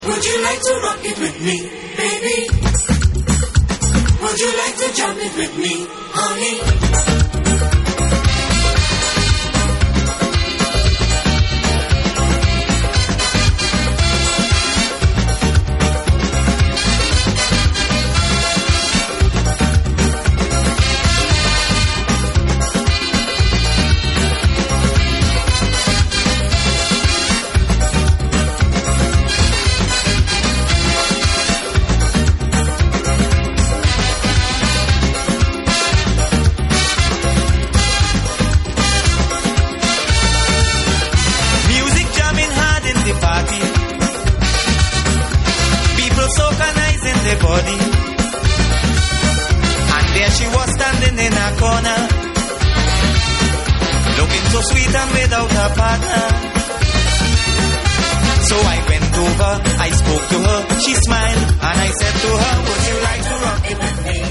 Would you like to rock it with me, baby? Would you like to jump it with me, honey? Body. And there she was standing in a corner, looking so sweet and without her partner. So I went over, I spoke to her, she smiled, and I said to her, would you like to rock it with me?